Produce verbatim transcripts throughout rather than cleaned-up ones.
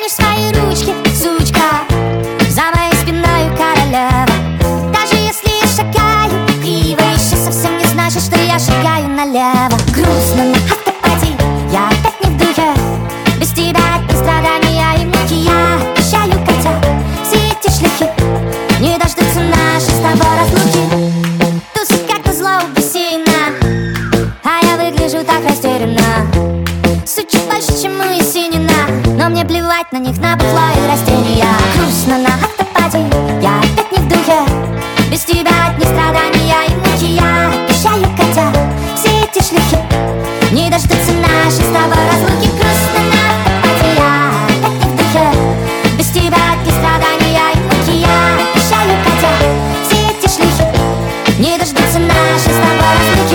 держишь свои ручки, сучка, за моей спиной королева. Даже если я шагаю криво, еще совсем не значит, что я шагаю налево. Грустно на автопати, я опять не в духе. Без тебя одни страдания и муки. Я обещаю, хотя все эти шлюхи не дождутся нашей с тобой разлуки. Тусит как-то зло у бассейна, а я выгляжу так растерянно. Суть чуть больше, чем у Есенина, но мне плевать на них, на бухло и растения. Грустно на автопати, я опять не в духе. Без тебя одни страдания и муки. Я обещаю, хотя все эти шлюхи не дождутся нашей с тобой разлуки. Грустно на автопати, я опять не в духе. Без тебя одни страдания и муки. Я обещаю, хотя все эти шлюхи не дождутся нашей с тобой разлуки.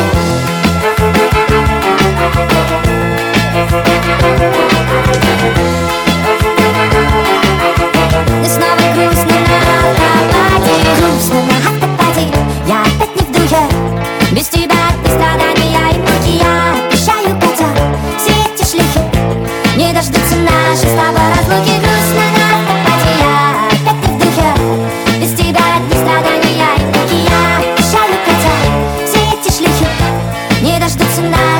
И снова грустно на автопати. Грустно на автопати, я опять не в духе. Без тебя одни страдания и муки. Я обещаю, хотя все эти шлюхи не дождутся нашей с тобой разлуки. Грустно на автопати, я опять не в духе. Без тебя одни страдания и муки. Я обещаю, хотя все эти шлюхи не дождутся нашей.